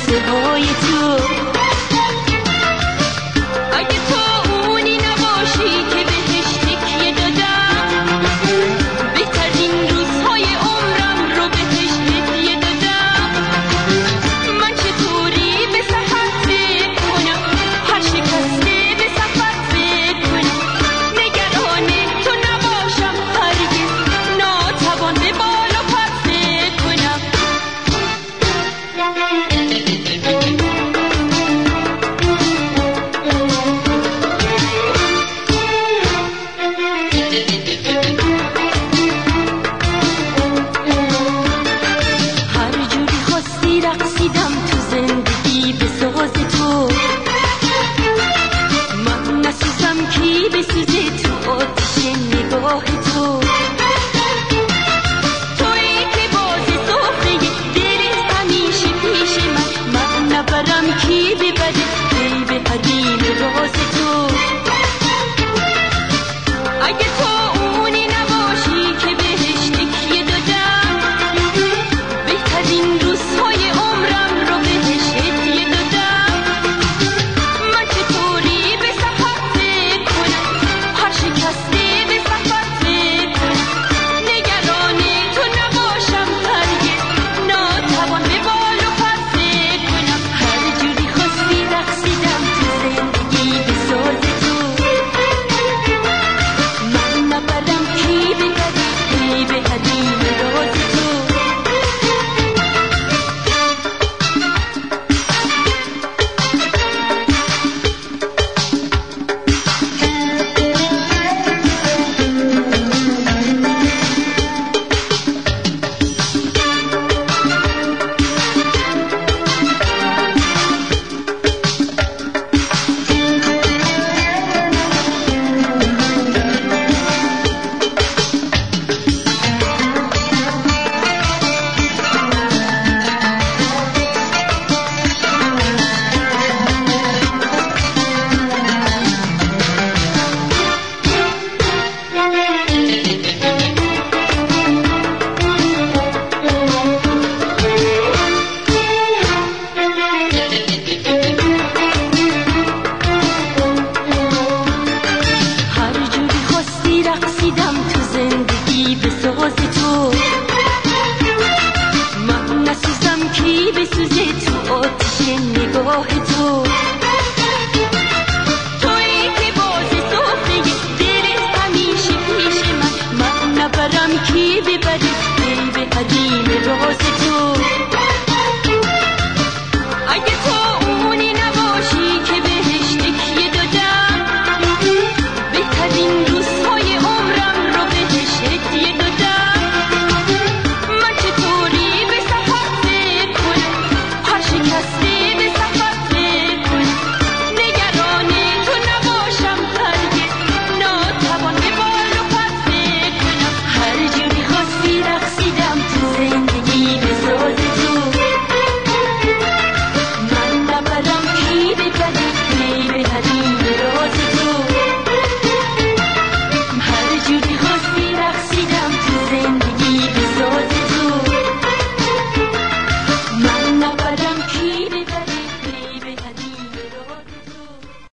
قصه های تو. اگه تو اونی نباشی که بهش تکیه دادم، بهترین روزهای عمرم رو بهش هدیه دادم. من چطوری به سفر فکر کنم، هر شکسته به سفر فکر کنم. نگران تو نباشم هرگز، ناتوان به بال و پر فکر کنم. هر جوری خواستی رقصیدم تو زندگی به ساز تو. من نسوزم کی بسوزه تو آتش نگاه تو. تویی که باز سفره دلت همیشه پیش من نبرم کی ببره پی به حریم راز تو. اگه تو اونی نباشی که بهش تکیه دادم، بهترین روزهای عمرم رو بهش هدیه دادم. من چطوری به سفر فکر کنم، هر شکسته به سفر فکر کنم. نگران تو نباشم هرگز، ناتوان به بال و پر فکر کنم. هر جوری خواستی رقصیدم تو زندگی به ساز تو. من نبرم کی ببره پی به حریم راز تو. هر جوری خواستی رقصیدم تو زندگی به ساز تو. من نسوزم کی بسوزه تو آتش نگاه تو.